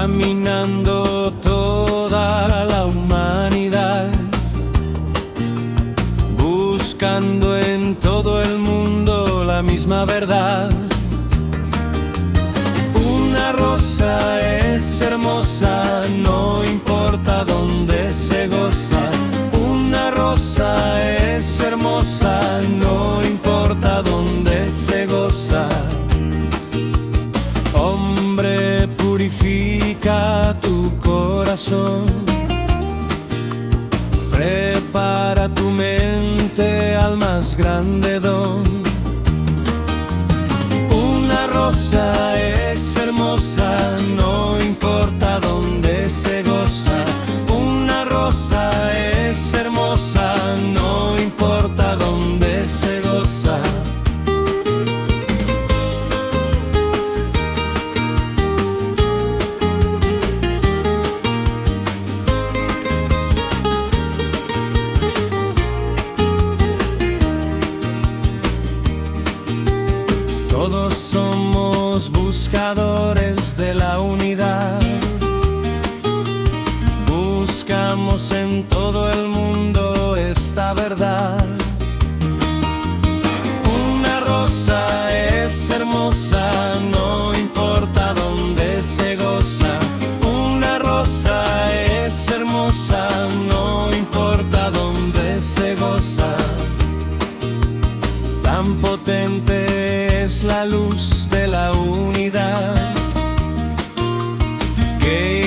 caminando toda la humanidad, buscando en todo el mundo la misma verdad. Una rosa es hermosa, no importa dónde se goza. Una rosa es hermosa, no importa dónde se goza. Hombre, purifica tu corazón, prepara tu mente al más grande don. Una rosa es hermosa, no importa dónde se goza. Una rosa es hermosa, no importa dónde se goza. Todos somos buscadores de la unidad. Buscamos en todo el mundo esta verdad. Una rosa es hermosa, no importa dónde se goza. Una rosa es hermosa, no importa dónde se goza. Tan potente es la luz de la unidad que